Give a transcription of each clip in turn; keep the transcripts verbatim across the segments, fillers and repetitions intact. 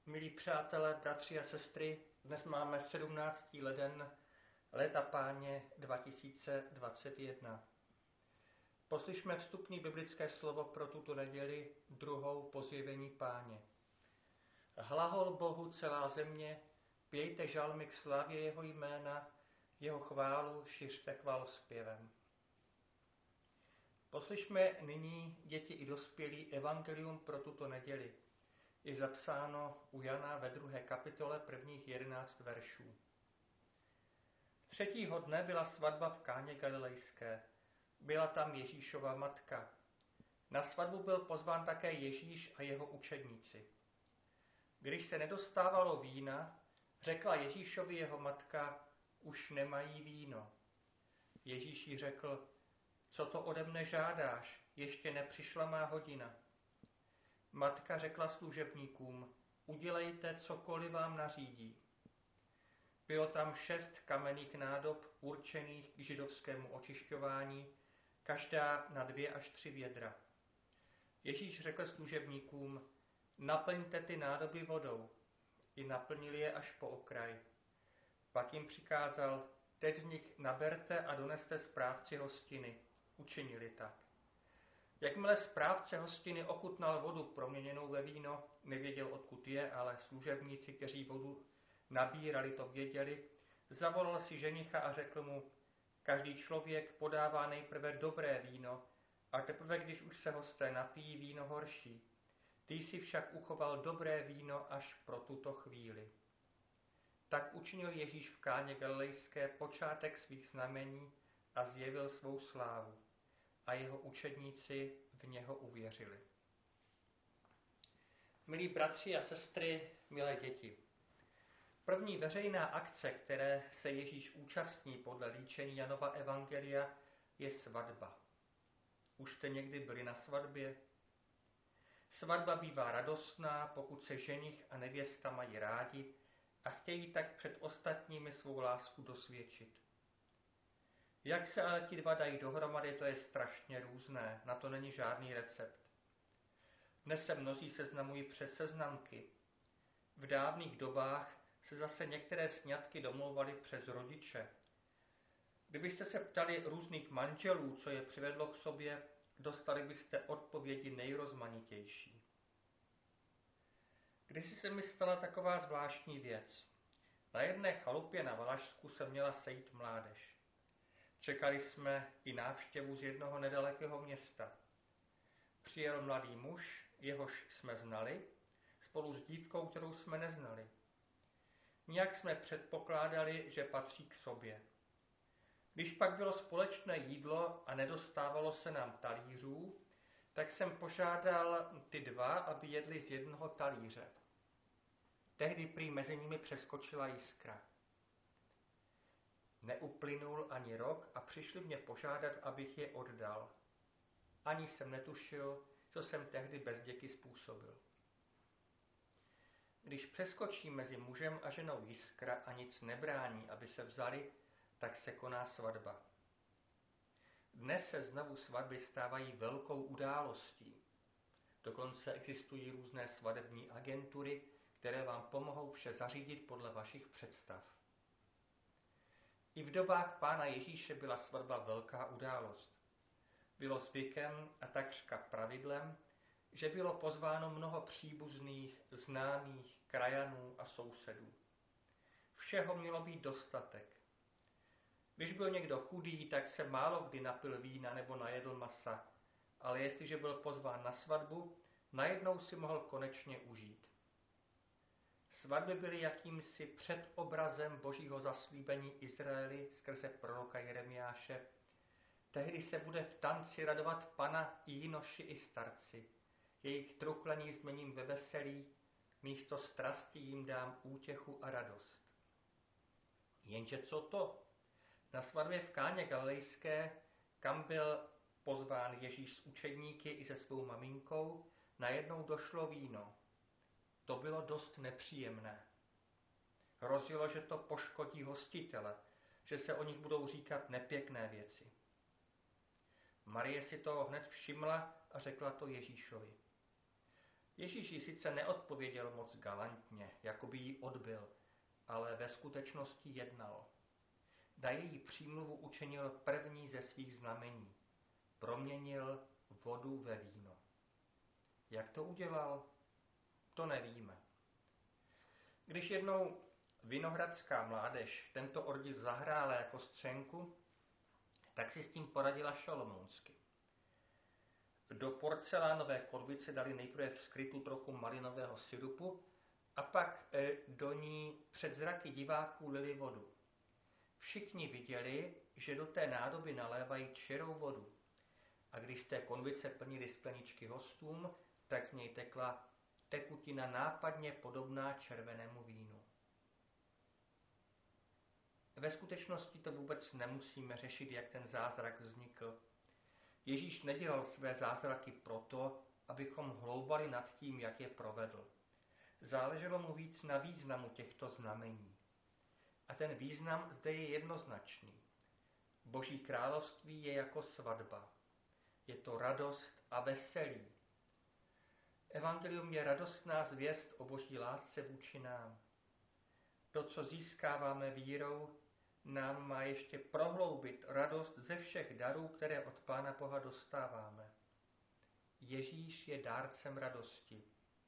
Milí přátelé, bratři a sestry, dnes máme sedmnáctý leden léta Páně dva tisíce dvacet jedna. Poslyšme vstupní biblické slovo pro tuto neděli, druhou po zjevení Páně. Hlahol Bohu celá země, pějte žalmy k slavě jeho jména, jeho chválu šiřte chvalozpěvem. Poslyšme nyní, děti i dospělí, evangelium pro tuto neděli. Je zapsáno u Jana ve druhé kapitole prvních jedenáct veršů. Třetího dne byla svatba v Káně Galilejské. Byla tam Ježíšova matka. Na svatbu byl pozván také Ježíš a jeho učedníci. Když se nedostávalo vína, řekla Ježíšovi jeho matka, už nemají víno. Ježíš jí řekl, co to ode mne žádáš, ještě nepřišla má hodina. Matka řekla služebníkům, udělejte, cokoliv vám nařídí. Bylo tam šest kamenných nádob určených k židovskému očišťování, každá na dvě až tři vědra. Ježíš řekl služebníkům, naplňte ty nádoby vodou. I naplnili je až po okraj. Pak jim přikázal, teď z nich naberte a doneste správci hostiny. Učinili tak. Jakmile správce hostiny ochutnal vodu proměněnou ve víno, nevěděl, odkud je, ale služebníci, kteří vodu nabírali, to věděli, zavolal si ženicha a řekl mu, každý člověk podává nejprve dobré víno a teprve, když už se hosté napijí, víno horší. Ty jsi však uchoval dobré víno až pro tuto chvíli. Tak učinil Ježíš v Káně Galilejské počátek svých znamení a zjevil svou slávu. A jeho učedníci v něho uvěřili. Milí bratři a sestry, milé děti, první veřejná akce, které se Ježíš účastní podle líčení Janova evangelia, je svatba. Už jste někdy byli na svatbě? Svatba bývá radostná, pokud se ženich a nevěsta mají rádi a chtějí tak před ostatními svou lásku dosvědčit. Jak se ale ti dva dají dohromady, to je strašně různé, na to není žádný recept. Dnes se mnozí seznamují přes seznamky. V dávných dobách se zase některé sňatky domlouvaly přes rodiče. Kdybyste se ptali různých manželů, co je přivedlo k sobě, dostali byste odpovědi nejrozmanitější. Kdysi se mi stala taková zvláštní věc. Na jedné chalupě na Valašsku se měla sejít mládež. Čekali jsme i návštěvu z jednoho nedalekého města. Přijel mladý muž, jehož jsme znali, spolu s dívkou, kterou jsme neznali. Nijak jsme předpokládali, že patří k sobě. Když pak bylo společné jídlo a nedostávalo se nám talířů, tak jsem požádal ty dva, aby jedli z jednoho talíře. Tehdy prý mezi nimi přeskočila jiskra. Neuplynul ani rok a přišli mě požádat, abych je oddal. Ani jsem netušil, co jsem tehdy bez děky způsobil. Když přeskočí mezi mužem a ženou jiskra a nic nebrání, aby se vzali, tak se koná svatba. Dnes se znovu svatby stávají velkou událostí. Dokonce existují různé svatební agentury, které vám pomohou vše zařídit podle vašich představ. I v dobách Pána Ježíše byla svatba velká událost. Bylo zvykem a takřka pravidlem, že bylo pozváno mnoho příbuzných, známých, krajanů a sousedů. Všeho mělo být dostatek. Když byl někdo chudý, tak se málo kdy napil vína nebo najedl masa, ale jestliže byl pozván na svatbu, najednou si mohl konečně užít. Svatby byly jakýmsi předobrazem božího zaslíbení Izraeli skrze proroka Jeremiáše. Tehdy se bude v tanci radovat Pana i jinoši i starci. Jejich truchlení změním ve veselí, místo strasti jim dám útěchu a radost. Jenže co to? Na svatbě v Káně Galilejské, kam byl pozván Ježíš s učedníky i se svou maminkou, najednou došlo víno. To bylo dost nepříjemné. Hrozilo, že to poškodí hostitele, že se o nich budou říkat nepěkné věci. Marie si toho hned všimla a řekla to Ježíšovi. Ježíš jí sice neodpověděl moc galantně, jako by jí odbyl, ale ve skutečnosti jednal. Na její přímluvu učinil první ze svých znamení. Proměnil vodu ve víno. Jak to udělal? To nevíme. Když jednou vinohradská mládež tento ordiv zahrála jako scénku, tak si s tím poradila šalomounsky. Do porcelánové korbice dali nejprve vskrytu trochu malinového syrupu a pak e, do ní před zraky diváků lili vodu. Všichni viděli, že do té nádoby nalévají čirou vodu. A když z té konvice plnili skleničky hostům, tak z něj tekla tekutina nápadně podobná červenému vínu. Ve skutečnosti to vůbec nemusíme řešit, jak ten zázrak vznikl. Ježíš nedělal své zázraky proto, abychom hloubali nad tím, jak je provedl. Záleželo mu víc na významu těchto znamení. A ten význam zde je jednoznačný. Boží království je jako svatba. Je to radost a veselí. Evangelium je radostná zvěst o Boží lásce vůči nám. To, co získáváme vírou, nám má ještě prohloubit radost ze všech darů, které od Pána Boha dostáváme. Ježíš je dárcem radosti.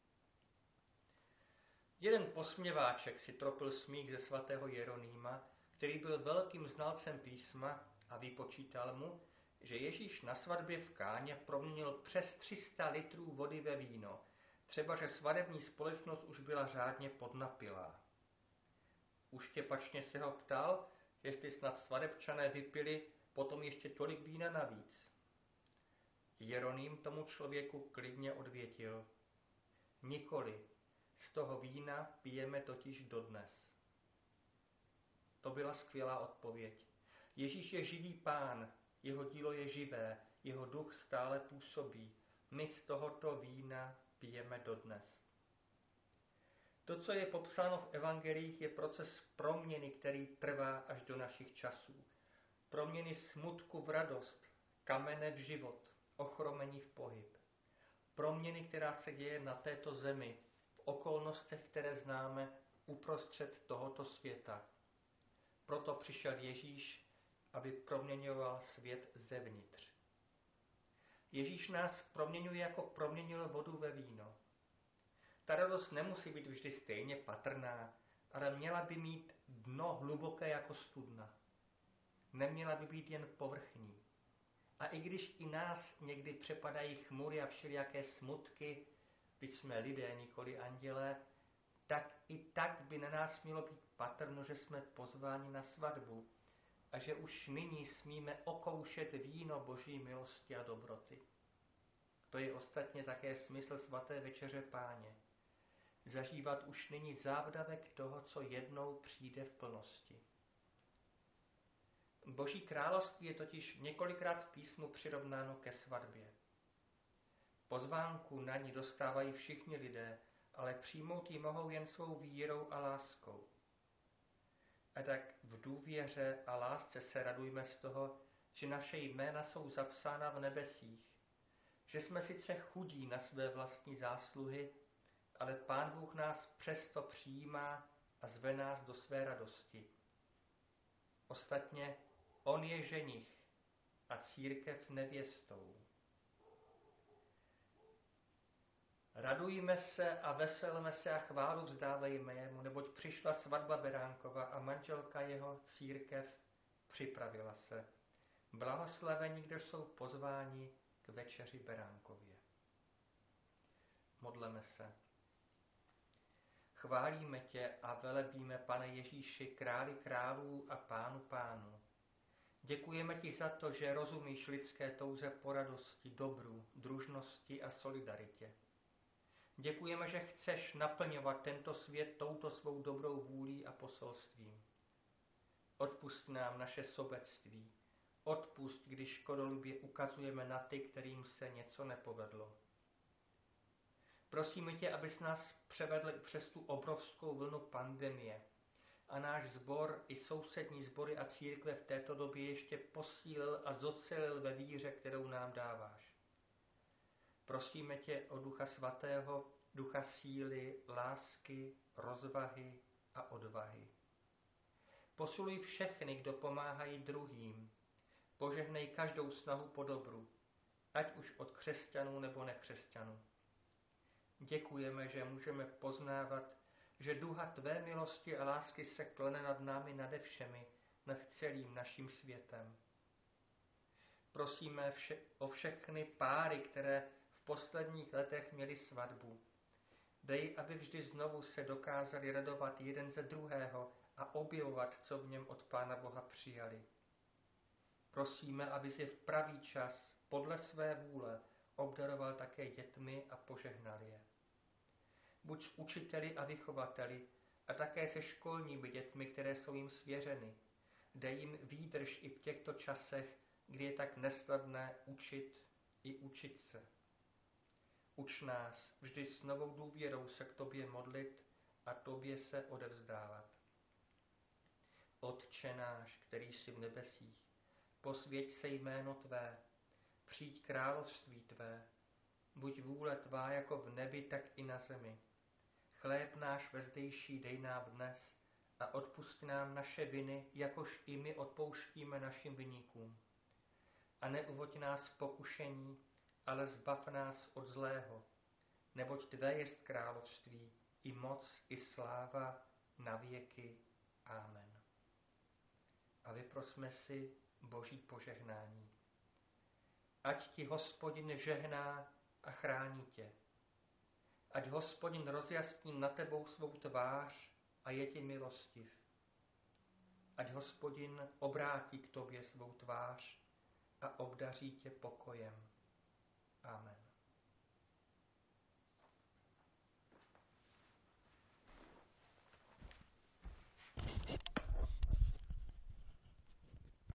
Jeden posměváček si tropil smích ze svatého Jeronýma, který byl velkým znalcem písma a vypočítal mu, že Ježíš na svatbě v Káně proměnil přes tři sta litrů vody ve víno, třeba že svatební společnost už byla řádně podnapilá. Uštěpačně se ho ptal, jestli snad svatebčané vypili potom ještě tolik vína navíc. Jeroným tomu člověku klidně odvětil: nikoli, z toho vína pijeme totiž dodnes. To byla skvělá odpověď. Ježíš je živý Pán, jeho dílo je živé, jeho duch stále působí. My z tohoto vína pijeme dodnes. To, co je popsáno v evangelích, je proces proměny, který trvá až do našich časů. Proměny smutku v radost, kamene v život, ochromení v pohyb. Proměny, která se děje na této zemi, v okolnostech, které známe, uprostřed tohoto světa. Proto přišel Ježíš, aby proměňoval svět zevnitř. Ježíš nás proměňuje, jako proměnil vodu ve víno. Ta radost nemusí být vždy stejně patrná, ale měla by mít dno hluboké jako studna. Neměla by být jen povrchní. A i když i nás někdy přepadají chmury a všelijaké smutky, byť jsme lidé, nikoli andělé, tak i tak by na nás mělo být patrno, že jsme pozváni na svatbu a že už nyní smíme okoušet víno Boží milosti a dobroty. To je ostatně také smysl svaté večeře Páně. Zažívat už nyní závdavek toho, co jednou přijde v plnosti. Boží království je totiž několikrát v písmu přirovnáno ke svatbě. Pozvánku na ní dostávají všichni lidé, ale přijmout ji mohou jen svou vírou a láskou. A tak v důvěře a lásce se radujme z toho, že naše jména jsou zapsána v nebesích, že jsme sice chudí na své vlastní zásluhy, ale Pán Bůh nás přesto přijímá a zve nás do své radosti. Ostatně on je ženich a církev nevěstou. Radujme se a veselme se a chválu vzdávejme jemu, neboť přišla svatba Beránkova a manželka jeho církev připravila se. Blahoslavení, kdo jsou pozváni k večeři Beránkově. Modleme se. Chválíme tě a velebíme, Pane Ježíši, králi králů a pánu pánů. Děkujeme ti za to, že rozumíš lidské touze po radosti, dobru, družnosti a solidaritě. Děkujeme, že chceš naplňovat tento svět touto svou dobrou vůlí a poselstvím. Odpusť nám naše sobectví. Odpusť, když škodolibě ukazujeme na ty, kterým se něco nepovedlo. Prosíme tě, abys nás převedl i přes tu obrovskou vlnu pandemie a náš sbor i sousední sbory a církve v této době ještě posílil a zocelil ve víře, kterou nám dáváš. Prosíme tě o Ducha Svatého, ducha síly, lásky, rozvahy a odvahy. Posiluj všechny, kdo pomáhají druhým. Požehnej každou snahu po dobru, ať už od křesťanů nebo nekřesťanů. Děkujeme, že můžeme poznávat, že ducha tvé milosti a lásky se klene nad námi nade všemi, nad celým naším světem. Prosíme vše, o všechny páry, které v posledních letech měli svatbu. Dej, aby vždy znovu se dokázali radovat jeden ze druhého a objevovat, co v něm od Pána Boha přijali. Prosíme, aby si v pravý čas podle své vůle obdaroval také dětmi a požehnal je. Buď s učiteli a vychovateli a také se školními dětmi, které jsou jim svěřeny. Dej jim výdrž i v těchto časech, kdy je tak nesnadné učit i učit se. Uč nás vždy s novou důvěrou se k tobě modlit a tobě se odevzdávat. Otče náš, který jsi v nebesích, posvěť se jméno tvé, přijď království tvé, buď vůle tvá jako v nebi, tak i na zemi. Chléb náš vezdejší dej nám dnes a odpusť nám naše viny, jakož i my odpouštíme našim viníkům. A neuvoď nás v pokušení, ale zbav nás od zlého, neboť tvé jest království, i moc, i sláva, na věky. Amen. A vyprosme si Boží požehnání. Ať ti Hospodin žehná a chrání tě. Ať Hospodin rozjasní na tebou svou tvář a je ti milostiv. Ať Hospodin obrátí k tobě svou tvář a obdaří tě pokojem. Amen.